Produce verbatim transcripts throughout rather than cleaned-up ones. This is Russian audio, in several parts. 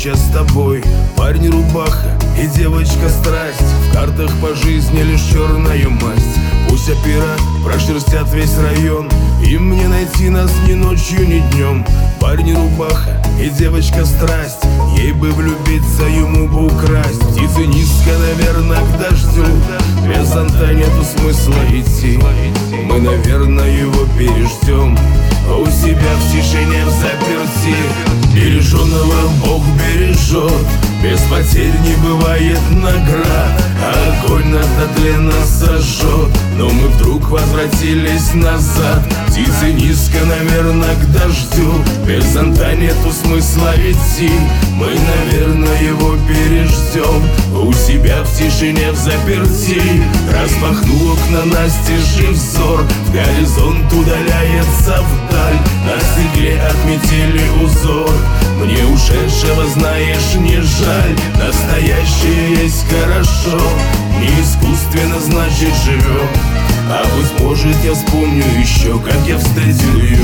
сейчас с тобой. Парень рубаха и девочка страсть, в картах по жизни лишь черная масть. Пусть опера прошерстят весь район, им мне найти нас ни ночью, ни днем. Парень рубаха и девочка страсть, ей бы влюбиться, ему бы украсть. Птицы низко, наверное, к дождю, без зонта нету смысла идти. Мы, наверное, его переждем, а у себя в тишине, в заперти. Береженного Бог бережет, без потерь не бывает наград. Огонь нас до тлена сожжет, но мы вдруг возвратились назад. Птицы низко, наверное, к дождю, без зонта нету смысла идти. Мы, наверное, его переждем, у себя в тишине, в заперти. Распахну окна настежь и взор, в горизонт удаляется вдаль. На стекле отметили узор, мне ушедшего, знаешь, не жаль. Настоящее есть хорошо, не искусственно, значит, живем. А быть может, я вспомню еще, как я встретил ее.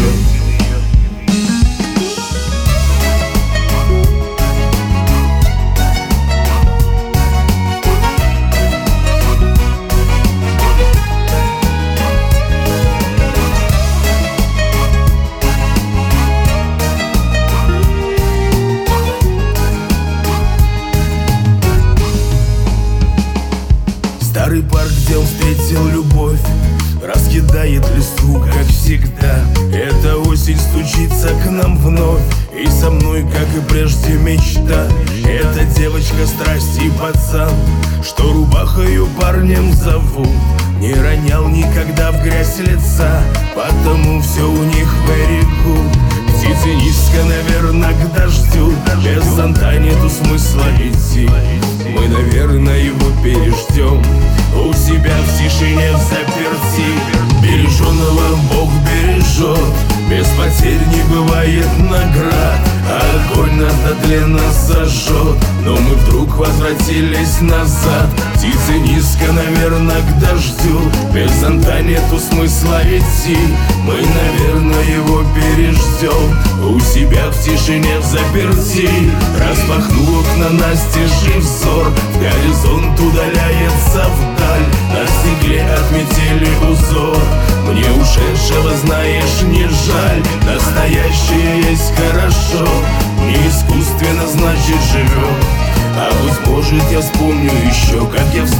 Старый парк, где он встретил любовь, раскидает листву, как всегда. Эта осень стучится к нам вновь, и со мной, как и прежде, мечта. Эта девочка страсть и пацан, что рубахою парнем зовут, не ронял никогда в грязь лица, потому все у них very good. Птицы низко, наверное, к дождю, без зонта нету смысла идти. Мы, наверное, его переждем, у себя в тишине, в заперти. Береженного Бог бережет, без потерь не бывает наград. Огонь нас до тлена сожжет, но мы вдруг возвратились назад. Птицы низко, наверное, к дождю, без зонта нету смысла идти. Мы, наверное, его переждем, у себя в тишине, в заперти. Распахну окна настежь и взор, в горизонт удаляется вдаль. На стекле отметили узор, мне ушедшего, знаешь, не жаль. Настоящее есть хорошо, не искусственно, значит, живем. А быть может, я вспомню еще, как я встретил